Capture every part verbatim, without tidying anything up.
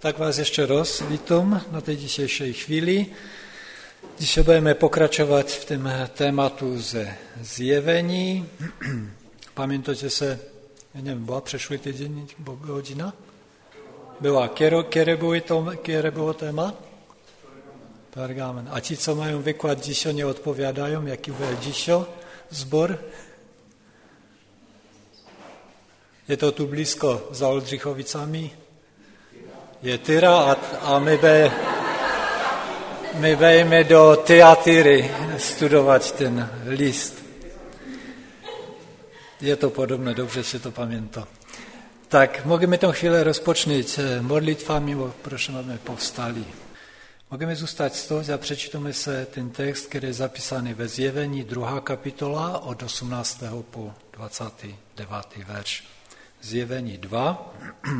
tak vás ještě roz vítám na té dzisiejszej chvíli. Dzisiaj budeme pokračovat v tom tématu ze zjevení. Pamiętacie se, ja neviem, bola prešlý týden hodina? Byla, které bylo, to, které bylo téma? Pergamen. A ti, co mají vyklad díšo, neodpovědají, jaký bude díšo zbor? Je to tu blízko za Oldřichovicami? Je Tyra a, a my, be, my bejme do Tyatiry studovat ten list. Je to podobné, dobře si to pamiętam. Tak, můžeme tą chvíli rozpočnout modlitvami, prosím, aby povstali. Můžeme zůstat z toho a přečítáme se ten text, který je zapísaný ve Zjevení, druhá kapitola od osmnáctého po dvacátý devátý verš. Zjevení dva.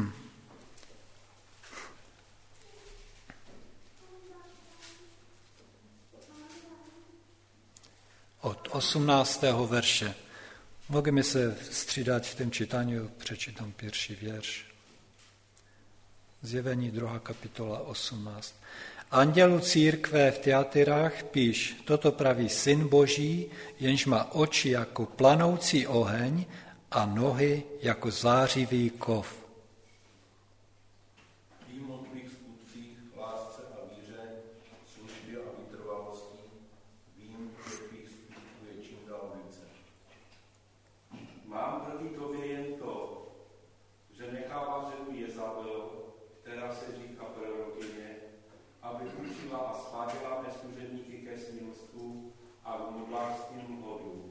Od osmnáctého verše. Můžeme se střídat v tom čítání, přečítám první věrš. Zjevení druhá kapitola osmnáct. Andělu církve v Tyatyrách píš, toto praví Syn Boží, jenž má oči jako planoucí oheň a nohy jako zářivý kov. Vím o tvých skutcích, lásce a víře, službě a vytrvalosti, vím, že tvých skutků je čím dál více. Mám proti tobě jen to, že necháváš ženu Jezabel, která se říká prorokyně, aby učila a sváděla mé služebníky ke smilstvu a k modlářským hodům.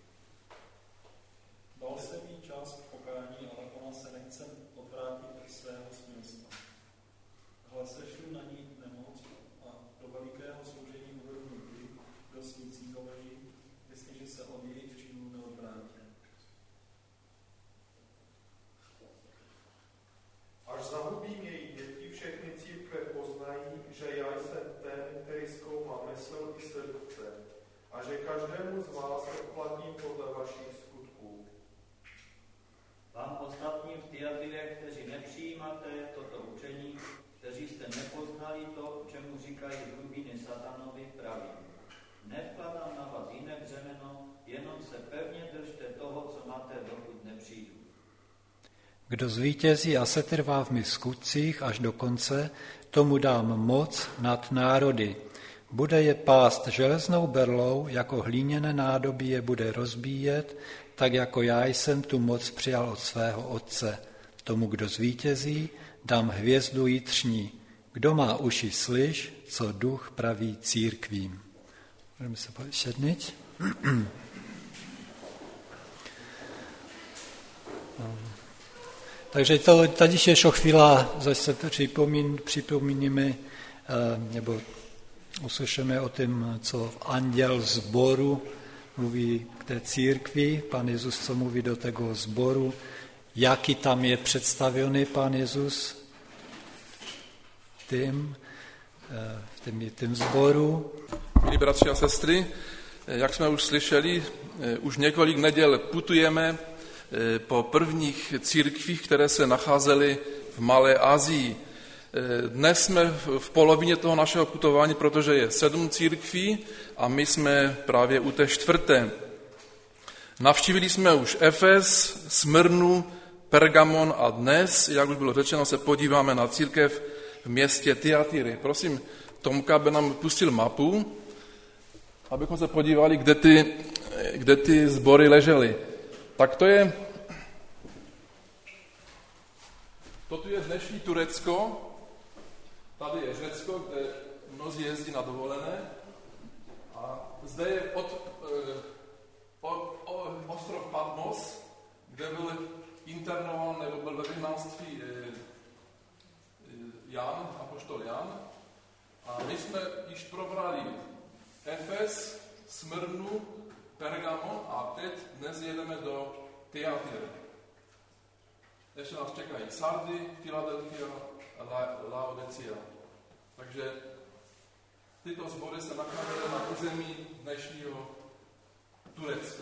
Dal jsem jí čas k pokání, ale ona se nechce odvrátit od svého smilstva. Hle, sešlu na ní nemoc a do velikého služení uvedu ty, kdo s ní cítovejí, jestliže se od jejich činů neodvrátí. Až zahubím její děti, všechny církve poznají, že já jsem ten, který zkoumá mysl i srdce, a že každému z vás odplatím podle vašich skutků. Vám ostatním v Tyatire, kteří nepřijímáte toto učení, kteří jste nepoznali to, čemu říkají hlubiny satanovi, pravím. Nevkladám na vás jiné břemeno, jenom se pevně držte toho, co máte, dokud nepřijdu. Kdo zvítězí a setrvá v mých skutcích až do konce, tomu dám moc nad národy. Bude je pást železnou berlou, jako hlíněné nádobí je bude rozbíjet, tak jako já jsem tu moc přijal od svého otce. Tomu, kdo zvítězí, dám hvězdu jitřní. Kdo má uši, slyš, co duch praví církvím. Můžeme se pošednit. Takže to, tady ještě chvíla zase připomín, připomíníme, nebo uslyšíme o tom, co anděl zboru mluví k té církvi, Pán Jezus, co mluví do toho zboru, jaký tam je představený Pán Jezus tím, v tom, tím zboru. Milí bratři a sestry, jak jsme už slyšeli, už několik neděl putujeme po prvních církvích, které se nacházely v Malé Asii. Dnes jsme v polovině toho našeho putování, protože je sedm církví a my jsme právě u té čtvrté. Navštívili jsme už Efes, Smyrnu, Pergamon a dnes, jak už bylo řečeno, se podíváme na církev v městě Tyatiry. Prosím Tomka, aby nám pustil mapu, abychom se podívali, kde ty, kde ty sbory ležely. Tak to je, toto je dnešní Turecko, tady je Řecko, kde mnozí jezdí na dovolené a zde je od, o, o, ostrov Patmos, kde byl internován nebo byl ve vyhnanství Jan, apoštol Jan. A my jsme již probrali Efes, Smyrnu, Pergamon a teď dnes jedeme do Tyatiry. Ještě nás čekají Sardy, Filadelfia a La- Laodicea. Takže tyto sbory se nacházely na území dnešního Turecka.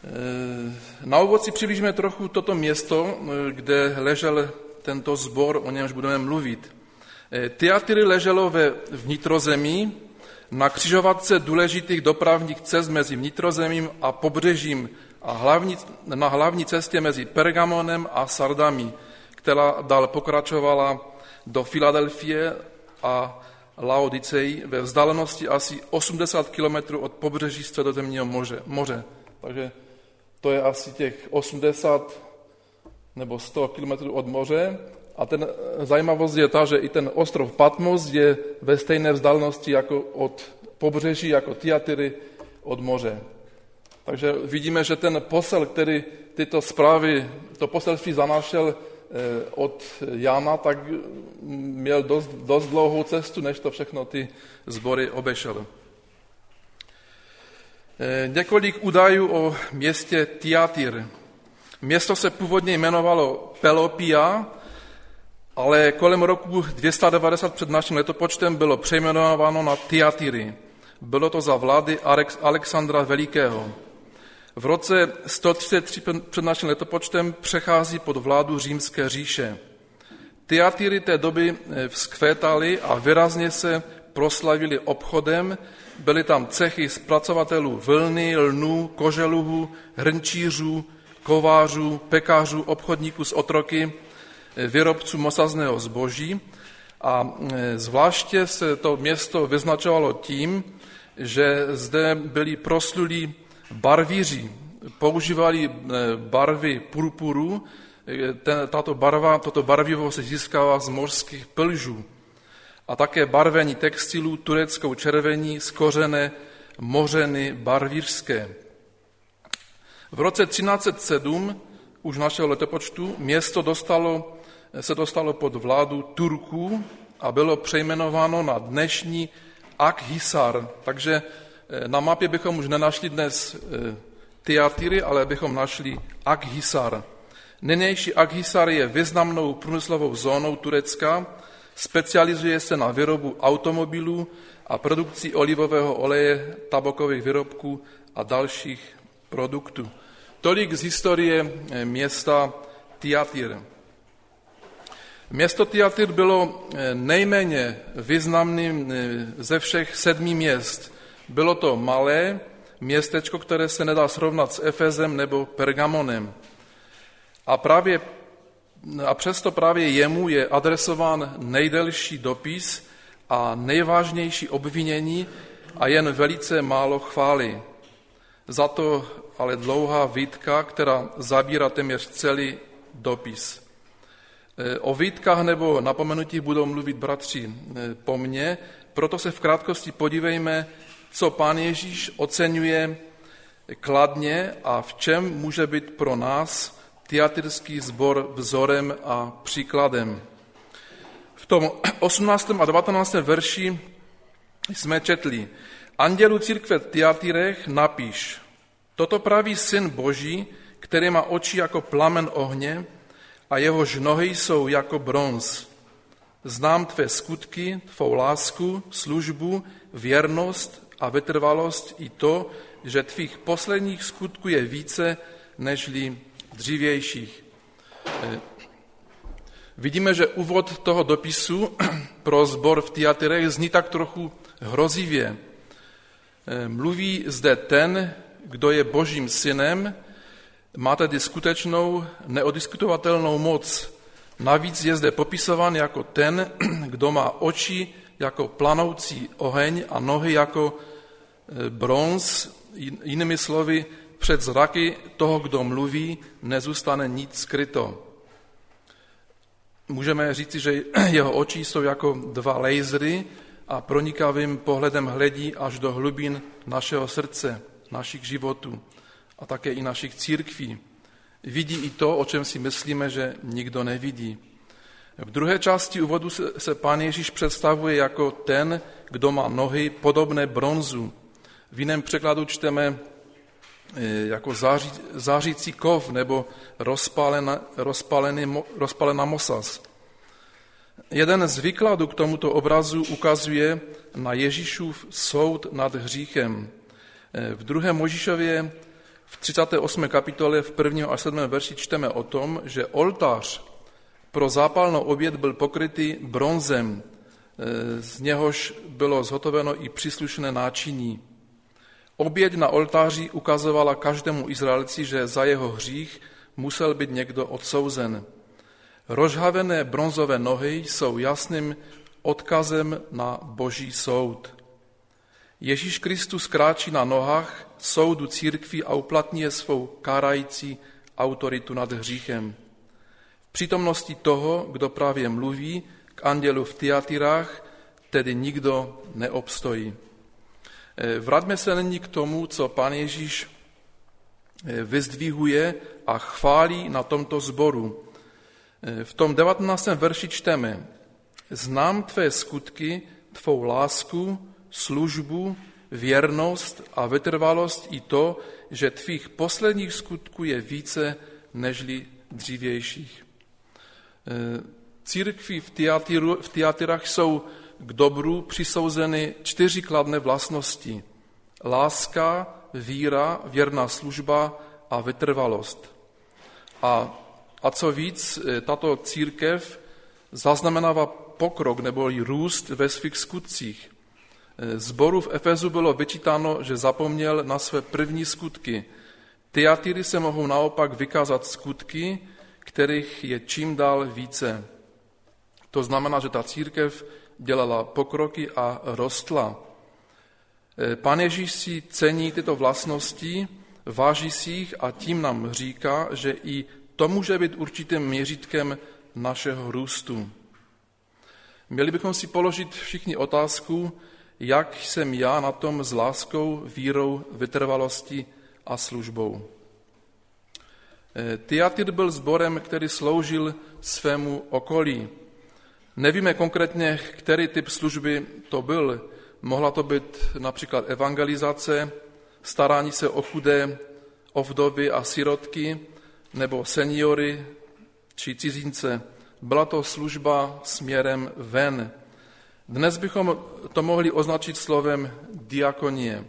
Na úvod si přiblížíme trochu toto město, kde ležel tento sbor, o němž budeme mluvit. Tyatira leželo ve vnitrozemí, na křižovatce důležitých dopravních cest mezi vnitrozemím a pobřežím a hlavní, na hlavní cestě mezi Pergamonem a Sardami, která dál pokračovala do Filadelfie a Laodicei ve vzdálenosti asi osmdesát kilometrů od pobřeží Středozemního moře. moře. Takže to je asi těch osmdesát nebo sto kilometrů od moře. A ten zajímavost je ta, že i ten ostrov Patmos je ve stejné vzdálenosti jako od pobřeží, jako Tyatiry od moře. Takže vidíme, že ten posel, který tyto zprávy, to poselství zanášel od Jana, tak měl dost, dost dlouhou cestu, než to všechno ty sbory obešel. Několik údajů o městě Tyatira. Město se původně jmenovalo Pelopia, ale kolem roku dvě stě devadesát před naším letopočtem bylo přejmenováno na Tyatiry. Bylo to za vlády Alexandra Velikého. V roce sto třicet tři před naším letopočtem přechází pod vládu Římské říše. Tyatiry té doby vzkvétaly a výrazně se proslavili obchodem. Byly tam cechy zpracovatelů vlny, lnů, koželuhů, hrnčířů, kovářů, pekařů, obchodníků s otroky, výrobců mosazného zboží. A zvláště se to město vyznačovalo tím, že zde byli proslulí barvíři, používali barvy purpuru. Tato barva, toto barvivo se získává z mořských plžů. A také barvení textilů tureckou červení z kořene mořeny barvířské. V roce třináct set sedm, už našeho letopočtu, město dostalo, se dostalo pod vládu Turků a bylo přejmenováno na dnešní Akhisar. Takže na mapě bychom už nenašli dnes Tyatiry, ale bychom našli Akhisar. Nynější Akhisar je významnou průmyslovou zónou Turecka, specializuje se na výrobu automobilů a produkci olivového oleje, tabakových výrobků a dalších produktů. Tolik z historie města Tyatira. Město Tyatira bylo nejméně významným ze všech sedmi měst. Bylo to malé městečko, které se nedá srovnat s Efezem nebo Pergamonem. A, právě, a přesto právě jemu je adresován nejdelší dopis a nejvážnější obvinění a jen velice málo chvály. Za to ale dlouhá výtka, která zabírá téměř celý dopis. O výtkách nebo napomenutích budou mluvit bratři po mně, proto se v krátkosti podívejme, co Pán Ježíš oceňuje kladně a v čem může být pro nás tyatyrský sbor vzorem a příkladem. V tom osmnáctém a devatenáctém verši jsme četli: Andělu církve Tyatyrech napíš, toto praví Syn Boží, který má oči jako plamen ohně a jehož nohy jsou jako bronz. Znám tvé skutky, tvou lásku, službu, věrnost a vytrvalost i to, že tvých posledních skutků je více nežli dřívějších. Vidíme, že úvod toho dopisu pro sbor v Tyatyrech zní tak trochu hrozivě. Mluví zde ten, kdo je Božím synem, má tedy skutečnou neodiskutovatelnou moc. Navíc je zde popisován jako ten, kdo má oči jako planoucí oheň a nohy jako bronz. Jinými slovy, před zraky toho, kdo mluví, nezůstane nic skryto. Můžeme říci, že jeho oči jsou jako dva lasery a pronikavým pohledem hledí až do hlubin našeho srdce, našich životů a také i našich církví. Vidí i to, o čem si myslíme, že nikdo nevidí. V druhé části úvodu se Pán Ježíš představuje jako ten, kdo má nohy podobné bronzu. V jiném překladu čteme jako září, zářící kov nebo rozpálená, rozpálený, rozpálená mosaz. Jeden z výkladů k tomuto obrazu ukazuje na Ježíšův soud nad hříchem. V druhé Mojžíšově V třicáté osmé kapitole v prvním až sedmém verši čteme o tom, že oltář pro zápalnou oběd byl pokrytý bronzem, z něhož bylo zhotoveno i příslušné náčiní. Oběť na oltáři ukazovala každému Izraelci, že za jeho hřích musel být někdo odsouzen. Rozhavené bronzové nohy jsou jasným odkazem na Boží soud. Ježíš Kristus kráčí na nohách soudu církví a uplatňuje svou kárající autoritu nad hříchem. V přítomnosti toho, kdo právě mluví k andělu v Tyatyrách, tedy nikdo neobstojí. Vraťme se nyní k tomu, co Pán Ježíš vyzdvihuje a chválí na tomto sboru. V tom devatenáctém verši čteme: Znám tvé skutky, tvou lásku, službu, věrnost a vytrvalost i to, že tvých posledních skutků je více nežli dřívějších. Církvi v, Tyatiru, v Tyatyrách jsou k dobru přisouzeny čtyři kladné vlastnosti. Láska, víra, věrná služba a vytrvalost. A, a co víc, tato církev zaznamenává pokrok nebo růst ve svých skutcích. Sboru v Efezu bylo vyčítáno, že zapomněl na své první skutky. Tyatiry se mohou naopak vykázat skutky, kterých je čím dál více. To znamená, že ta církev dělala pokroky a rostla. Pán Ježíš si cení tyto vlastnosti, váží si jich a tím nám říká, že i to může být určitým měřítkem našeho růstu. Měli bychom si položit všichni otázku, jak jsem já na tom s láskou, vírou, vytrvalostí a službou. Tyatyr byl sborem, který sloužil svému okolí. Nevíme konkrétně, který typ služby to byl. Mohla to být například evangelizace, starání se o chudé, o vdovy a sirotky, nebo seniory či cizince. Byla to služba směrem ven. Dnes bychom to mohli označit slovem diakonie.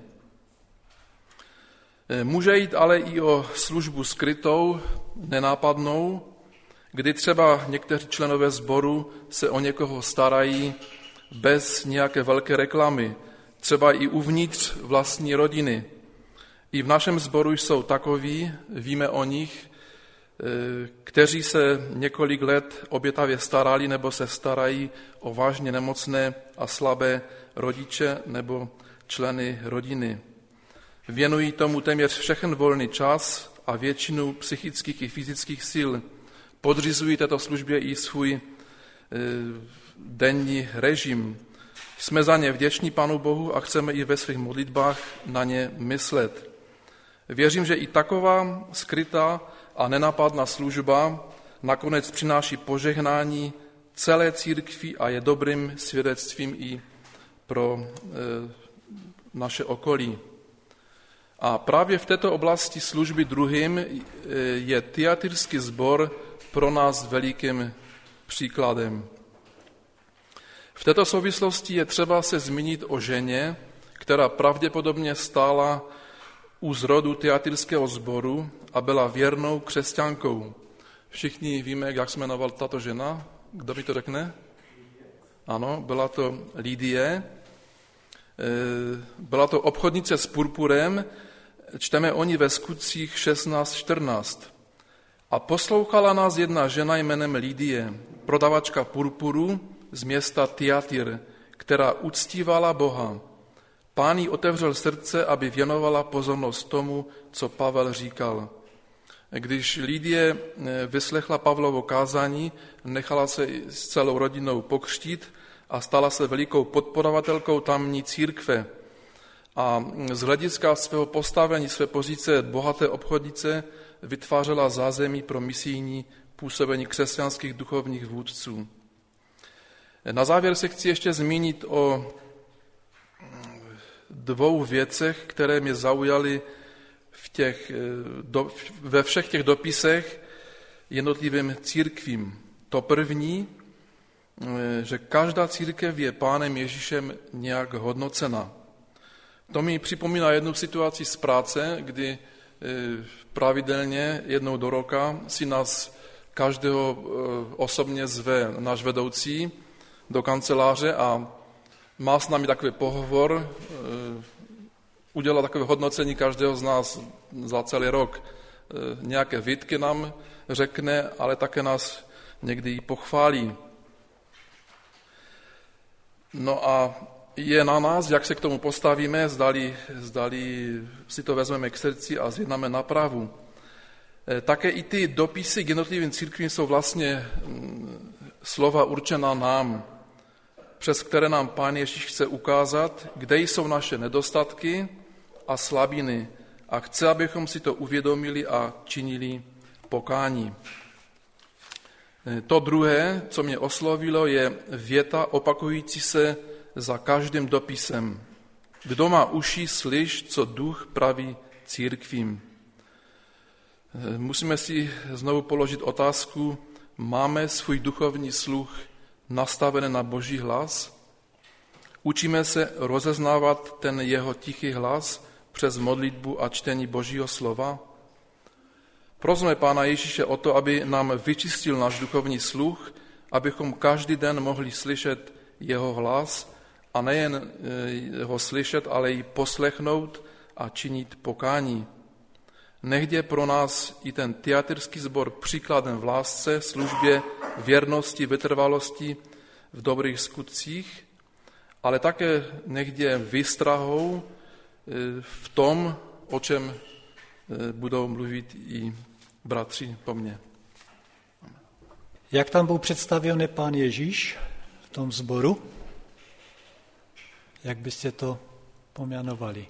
Může jít ale i o službu skrytou, nenápadnou, kdy třeba někteří členové sboru se o někoho starají bez nějaké velké reklamy, třeba i uvnitř vlastní rodiny. I v našem sboru jsou takoví, víme o nich, kteří se několik let obětavě starali nebo se starají o vážně nemocné a slabé rodiče nebo členy rodiny. Věnují tomu téměř všechen volný čas a většinu psychických i fyzických sil. Podřizují této službě i svůj e, denní režim. Jsme za ně vděční Pánu Bohu a chceme i ve svých modlitbách na ně myslet. Věřím, že i taková skrytá a nenápadná služba nakonec přináší požehnání celé církvi a je dobrým svědectvím i pro e, naše okolí. A právě v této oblasti služby druhým je tyatyrský sbor pro nás velikým příkladem. V této souvislosti je třeba se zmínit o ženě, která pravděpodobně stála u zrodu tyatyrského sboru a byla věrnou křesťankou. Všichni víme, jak se jmenovala tato žena. Kdo mi to řekne? Ano, byla to Lidie. Byla to obchodnice s purpurem. Čteme o ní ve skutcích šestnáct čtrnáct. A poslouchala nás jedna žena jménem Lidie, prodavačka purpuru z města Tyatyr, která uctívala Boha. Pán jí otevřel srdce, aby věnovala pozornost tomu, co Pavel říkal. Když Lidie vyslechla Pavlovo kázání, nechala se s celou rodinou pokřtít a stala se velikou podporovatelkou tamní církve. A z hlediska svého postavení, své pozice bohaté obchodnice vytvářela zázemí pro misijní působení křesťanských duchovních vůdců. Na závěr se chci ještě zmínit o dvou věcech, které mě zaujaly v těch, do, ve všech těch dopisech jednotlivým církvím. To první, že každá církev je Pánem Ježíšem nějak hodnocena. To mi připomíná jednu situaci z práce, kdy pravidelně jednou do roka si nás každého osobně zve náš vedoucí do kanceláře a má s námi takový pohovor, udělá takové hodnocení každého z nás za celý rok. Nějaké výtky nám řekne, ale také nás někdy i pochválí. No a je na nás, jak se k tomu postavíme, zdali, zdali si to vezmeme k srdci a zjednáme nápravu. Také i ty dopisy k jednotlivým církvím jsou vlastně slova určená nám, přes které nám Pán Ježíš chce ukázat, kde jsou naše nedostatky a slabiny a chce, abychom si to uvědomili a činili pokání. To druhé, co mě oslovilo, je věta opakující se za každým dopisem. Kdo má uši, slyš, co duch praví církvím. Musíme si znovu položit otázku, máme svůj duchovní sluch nastavený na Boží hlas? Učíme se rozeznávat ten jeho tichý hlas přes modlitbu a čtení Božího slova? Prosme Pána Ježíše o to, aby nám vyčistil náš duchovní sluch, abychom každý den mohli slyšet jeho hlas a nejen ho slyšet, ale i poslechnout a činit pokání. Nechť je pro nás i ten tyatyrský sbor příkladem v lásce, službě, věrnosti, vytrvalosti v dobrých skutcích, ale také nechť je výstrahou v tom, o čem budou mluvit i bratři po mně. Jak tam byl představený Pán Ježíš v tom sboru? Jak byste to pojmenovali?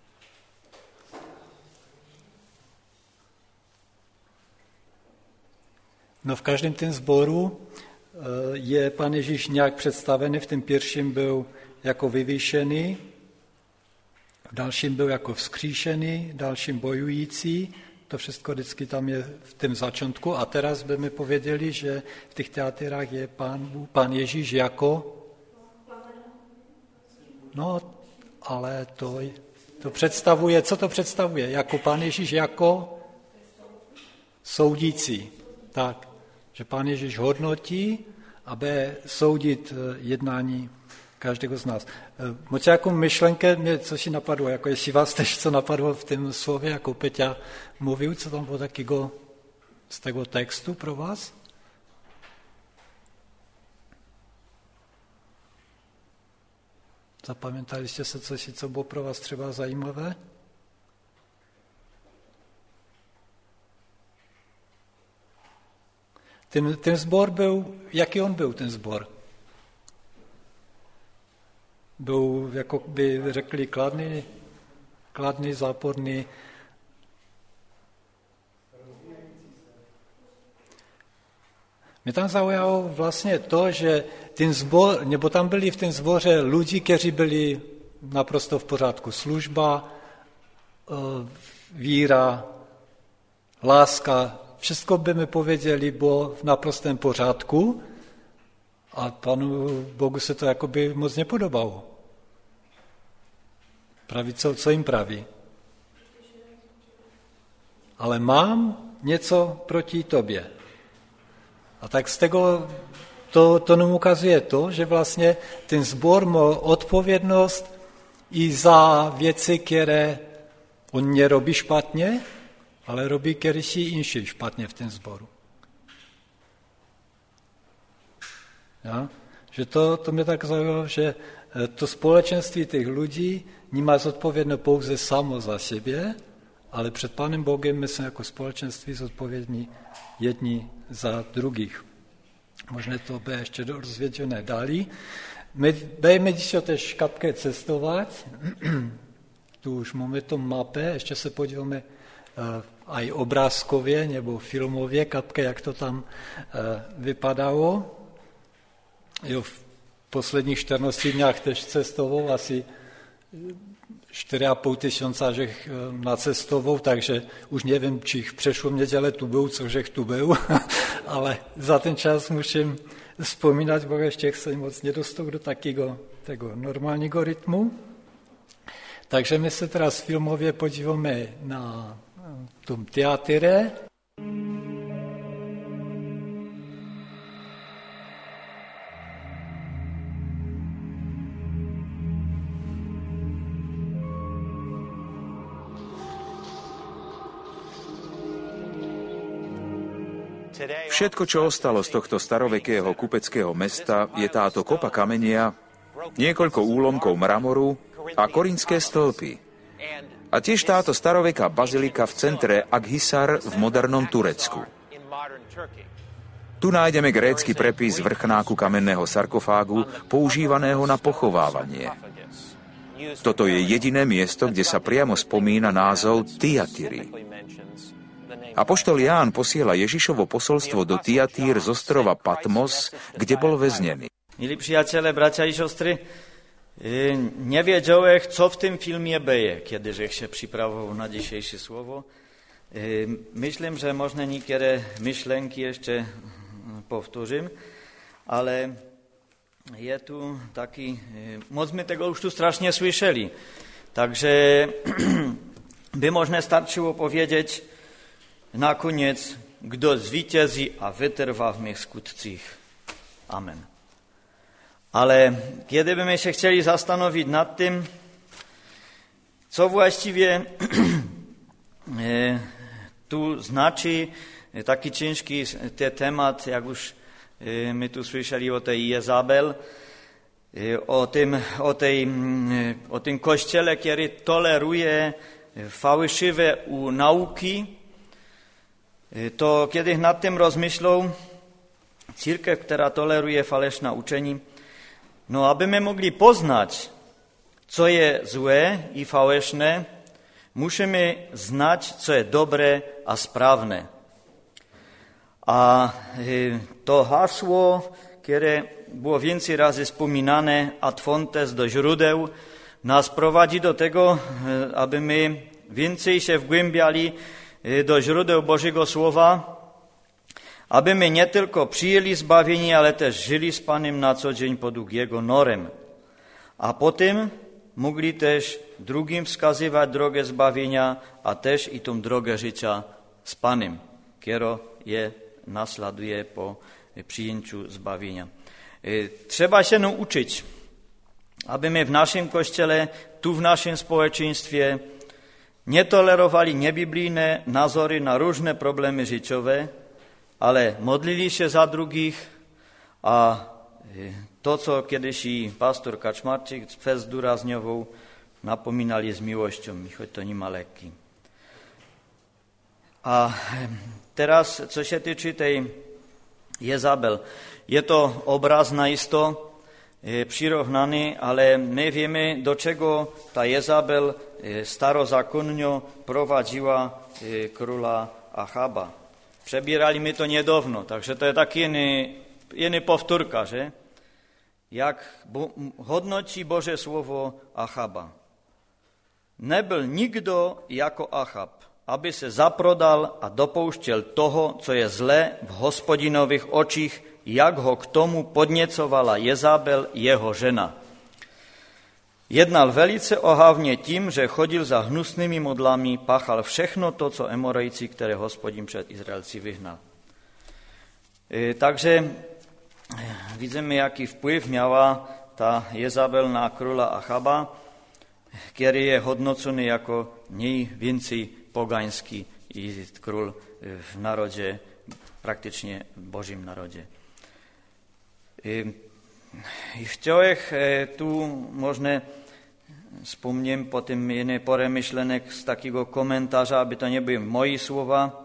No v každém tom sboru je Pán Ježíš nějak představený, v tom prvním byl jako vyvýšený, v dalším byl jako vzkříšený, v dalším bojující, to všechno vždycky tam je v tom začátku a teraz by mi pověděli, že v těch teatrách je pán, pán Ježíš jako, no ale to, to představuje, co to představuje? Jako Pán Ježíš jako soudící, tak. Že Pán Ježíš hodnotí, aby soudit jednání každého z nás. Moc jako myšlenke, mě co si napadlo, jako jestli vás tež co napadlo v tom slově, jako Peťa mluvil, co tam bylo takého z tego textu pro vás? Zapamiętali jste se coś, co bylo pro vás třeba zajímavé? Ten, ten zbor byl, jaký on byl ten zbor? Byl, jako by řekli, kladný, kladný, záporný. Mě tam zaujalo vlastně to, že ten zbor, nebo tam byli v tom zboře lidi, kteří byli naprosto v pořádku. Služba, víra, láska, všechno by mi pověděli, bylo v naprostém pořádku a Panu Bohu se to jakoby moc nepodobalo. Praví, co, co jim praví. Ale mám něco proti tobě. A tak z tego to, to nám ukazuje to, že vlastně ten sbor má odpovědnost i za věci, které on nerobí špatně, ale robí kedysi inší špatně v tom sboru. Ja? Že to, to mě tak zaujalo, že to společenství těch lidí nemá zodpovědno pouze samo za sebe, ale před Pánem Bohem my jsme jako společenství zodpovědní jedni za druhých. Možná to by ještě rozvěděné dali. My budeme dzisiaj też kapkę cestować. Tu už máme to mapę, ještě se podíváme aj obrázkově nebo filmově kapkę, jak to tam vypadalo. Jo, v posledních čtrnácti dňách tež cestoval asi čtyři a půl tisíce žech nacestovou, takže už nevím, či v přešlom neděle tu byl, cožech tu byl, ale za ten čas musím vzpomínat, bo ještě se moc nedostal do takého tego normálního rytmu. Takže my se teraz filmově podíváme na tum Thyatire. Všetko, čo ostalo z tohto starovekého kupeckého mesta, je táto kopa kamenia, niekoľko úlomkov mramoru a korintské stĺpy. A tiež táto staroveká bazilika v centre Akhisar v modernom Turecku. Tu nájdeme grécky prepis vrchnáku kamenného sarkofágu, používaného na pochovávanie. Toto je jediné miesto, kde sa priamo spomína názov Thyatiry. Apoštol Ján posiela Ježišovo posolstvo do Thyatír z ostrova Patmos, kde bol väznený. Milí przyjaciele, bracia i siostry, nie wiedziałem, co w tym filmie będzie, kiedy żech się przyprawował na dzisiejsze słowo. Myślę, że można niektóre myślenki jeszcze powtórzym, ale jest tu taki, my tego już tu strasznie słyszeli, także by można starczyło powiedzieć na koniec, kto zwycięży, a wytrwa w mych skutcich. Amen. Ale kiedy byśmy się chcieli zastanowić nad tym, co właściwie tu znaczy taki ciężki temat, jak już my tu słyszeli o tej Jezabel, o tym, o tej, o tym kościele, który toleruje fałszywe nauki, to kiedy nad tym rozmyślą, církev, która toleruje faleszne uczenie, no abyśmy mogli poznać, co jest złe i fałszne, musimy znać, co jest dobre a sprawne. A to hasło, które było więcej razy wspominane, ad fontes, do źródeł, nas prowadzi do tego, aby my więcej się wgłębiali do źródeł Bożego Słowa, aby my nie tylko przyjęli zbawienie, ale też żyli z Panem na co dzień podług Jego norem. A potem mogli też drugim wskazywać drogę zbawienia, a też i tą drogę życia z Panem, kiero je nasladuje po przyjęciu zbawienia. Trzeba się nauczyć, aby my w naszym Kościele, tu w naszym społeczeństwie nie tolerowali niebiblijne nazory na różne problemy życiowe, ale modlili się za drugich, a to, co kiedyś i pastor Kaczmarczyk zdůrazňował, napominali z miłością, choć to nie ma lekki. A teraz, co się tyczy tej Jezabel, je to obraz najisto přirovnaný, ale my wiemy, do czego ta Jezabel starozakonnie prowadziła króla Achaba. Przebierali my to niedawno, także to jest taki jeny, jeny powtórka, że? Jak bo, hodnoci Boże Słowo Achaba. Nie był nikdo jako Achab, aby se zaprodal a dopouštěl toho, co je zlé v Hospodinových očích, jak ho k tomu podněcovala Jezabel, jeho žena. Jednal velice ohavně tím, že chodil za hnusnými modlami, páchal všechno to, co Emorejci, které Hospodin před Izraelci vyhnal. E, takže widzimy, jaki wpływ miała ta Jezabel na króla Achaba, który jest hodnocony jako najwięcej pogański i król w narodzie, praktycznie w Bożym narodzie. I chciałem tu można wspomnieć po tym jednej poremyślenek z takiego komentarza, aby to nie były moje słowa.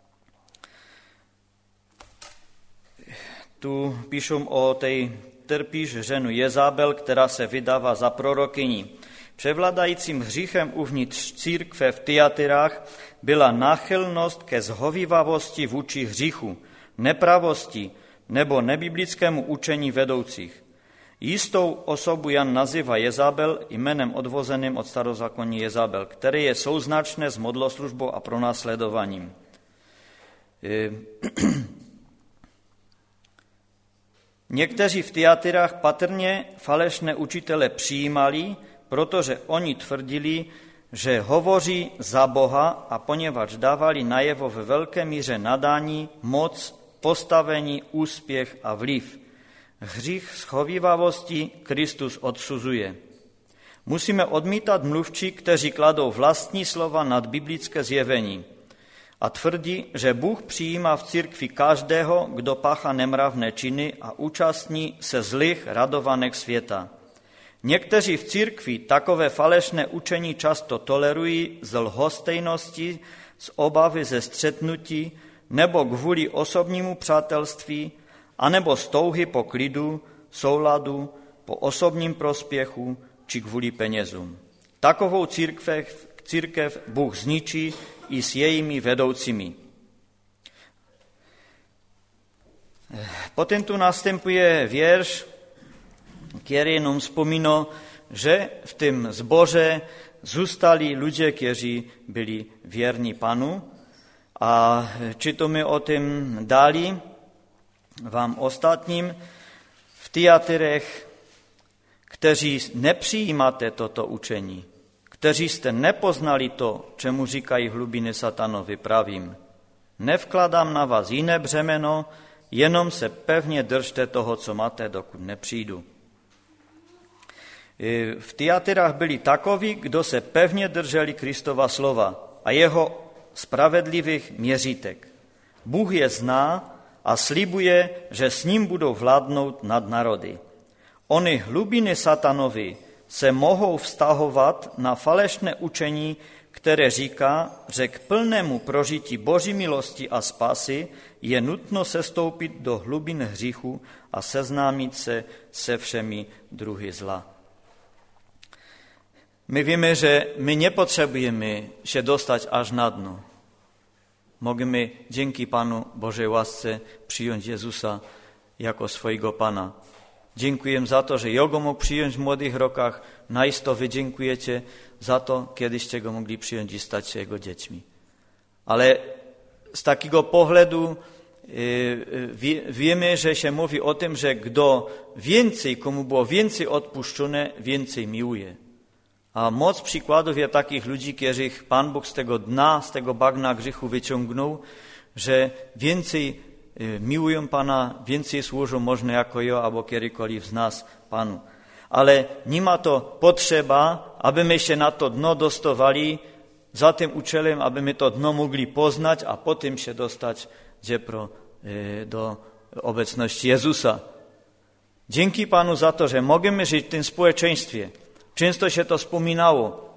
Tu piszą o tej trpíš ženu Jezabel, která se vydává za prorokyni. Převládajícím hříchem uvnitř církve v Tyatyrách byla náchylnost ke zhovívavosti vůči hříchu, nepravosti nebo nebiblickému učení vedoucích. Jistou osobu Jan nazývá Jezabel jménem odvozeným od starozákonní Jezabel, které je souznačné s modloslužbou a pronásledováním. Někteří v Tyatyrách patrně falešné učitele přijímali, protože oni tvrdili, že hovoří za Boha a poněvadž dávali najevo ve velké míře nadání, moc, postavení, úspěch a vliv. Hřích schovívavosti Kristus odsuzuje. Musíme odmítat mluvčí, kteří kladou vlastní slova nad biblické zjevení a tvrdí, že Bůh přijímá v církvi každého, kdo páchá nemravné činy a účastní se zlých radovanek světa. Někteří v církvi takové falešné učení často tolerují z lhostejnosti, z obavy ze střetnutí nebo kvůli osobnímu přátelství, anebo z touhy po klidu, souladu, po osobním prospěchu či kvůli penězům. Takovou církev, církev Bůh zničí i s jejími vedoucími. Potom tu następuje wiersz, který nám vzpomíná, že v tom zboře zůstali lidé, kteří byli věrní Panu. A čítáme o tom dále vám ostatním v Tyatyrech, kteří nepřijímáte toto učení, kteří jste nepoznali to, čemu říkají hlubiny satanovi, pravím. Nevkládám na vás jiné břemeno, jenom se pevně držte toho, co máte, dokud nepřijdu. V Tyatyrách byli takoví, kdo se pevně drželi Kristova slova a jeho spravedlivých měřítek. Bůh je zná a slibuje, že s ním budou vládnout nad národy. Ony hlubiny satanovi se mohou vztahovat na falešné učení, které říká, že k plnému prožití Boží milosti a spásy je nutno sestoupit do hlubin hříchu a seznámit se se všemi druhy zla. My víme, že my nepotřebujeme się dostać až na dno. Můžeme dzięki Panu Bożej łasce przyjąć Jezusa jako swojego Pana. Dziękuję za to, że Jego mógł przyjąć w młodych rokach. Najisto wy dziękujecie za to, kiedyście Go mogli przyjąć i stać się Jego dziećmi. Ale z takiego pohledu yy, wiemy, że się mówi o tym, że kto więcej, komu było więcej odpuszczone, więcej miłuje. A moc przykładów jest takich ludzi, których Pan Bóg z tego dna, z tego bagna grzechu wyciągnął, że więcej miłują Pana, więcej służą można jako ja, albo kiedykolwiek z nas Panu. Ale nie ma to potrzeba, aby my się na to dno dostawali za tym uczelem, aby my to dno mogli poznać, a potem się dostać dziepro do obecności Jezusa. Dzięki Panu za to, że możemy żyć w tym społeczeństwie. Często się to wspominało.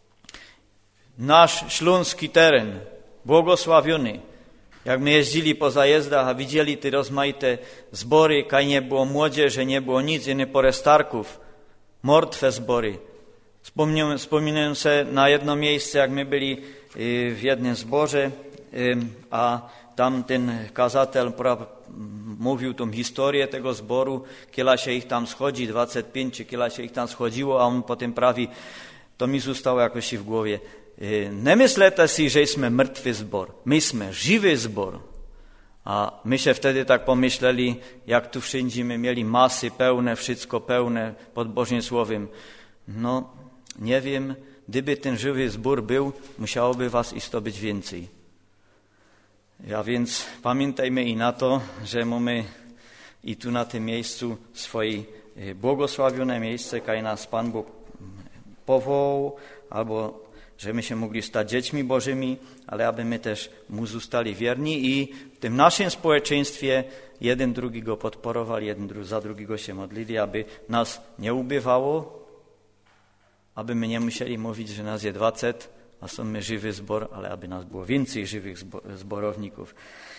Nasz śląski teren, błogosławiony. Jak my jeździli po zajezdach, a widzieli te rozmaite zbory, kaj nie było młodzieży, nie było nic, nie porę starków, martwe zbory. Wspominam się na jedno miejsce, jak my byli w jednym zborze, a tam ten kazatel mówił tą historię tego zboru, kiela się ich tam schodzi, dwadzieścia pięć, czy kiela się ich tam schodziło, a on potem prawi, to mi zostało jakoś w głowie. Nie myślete si, że jesteśmy mrtwy zbor, my jesteśmy żywy zbor. A my się wtedy tak pomyśleli, jak tu wszędzie my mieli masy pełne, wszystko pełne pod Bożym Słowem. No, nie wiem, gdyby ten żywy zbór był, musiałoby was isto być więcej. A więc pamiętajmy i na to, że mamy i tu na tym miejscu swoje błogosławione miejsce, kaj nas Pan Bóg powołał, albo że my się mogli stać dziećmi Bożymi, ale aby my też Mu zostali wierni i w tym naszym społeczeństwie jeden drugiego podporowali, jeden za drugiego się modlili, aby nas nie ubywało, aby my nie musieli mówić, że nas jest dwadzieścia, a są my żywy zbor, ale aby nas było więcej żywych zborowników.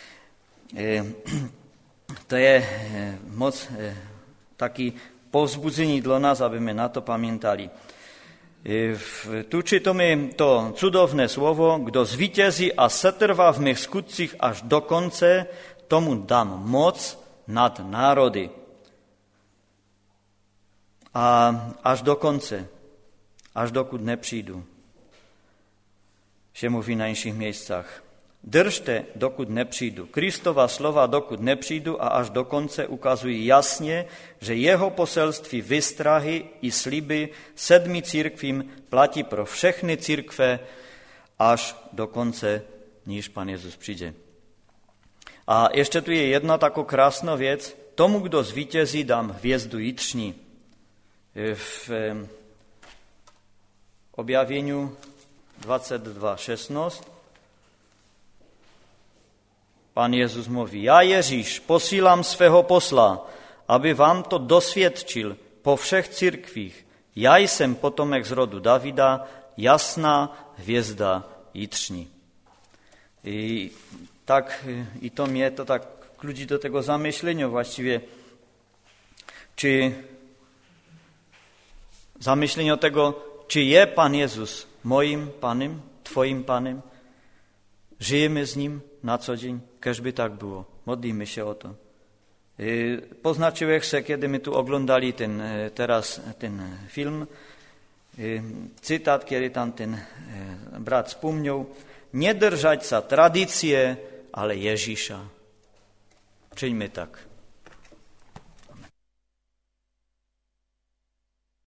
To jest moc taki powzbudzenie dla nas, aby my na to pamiętali. Tu czytamy to cudowne słowo, kto zwycięży, a setrwa w mych skutcích aż do końca, tomu dam moc nad národy. A aż do końca, aż dokud nepřijdu, się mówi na innych miejscach. Držte, dokud nepřijdu. Kristova slova dokud nepřijdu a až do konce ukazují jasně, že jeho poselství výstrahy i sliby sedmi církvím platí pro všechny církve až do konce, níž Pán Jezus přijde. A ještě tu je jedna taková krásná věc. Tomu, kdo zvítězí, dám hvězdu jitřní. V Objavění dvacet dva šestnáct Pán Jezus mluví, já Ježíš posílám svého posla, aby vám to dosvědčil po všech církvích. Já jsem potomek z rodu Davida, jasná hvězda jitřní. I tak i to mě to tak kludí do tego zamyšlenia właściwie, czy zamyślenia tego, czy je Pan Jezus moim Panem, Twoim Panem? Żyjemy z Nim na co dzień? Keżby tak było. Modlimy się o to. Poznaczyłeś się, kiedy my tu oglądali ten, teraz ten film, cytat, kiedy tam ten brat wspomniał, nie drżać za tradycję, ale Ježíša. Czyńmy tak.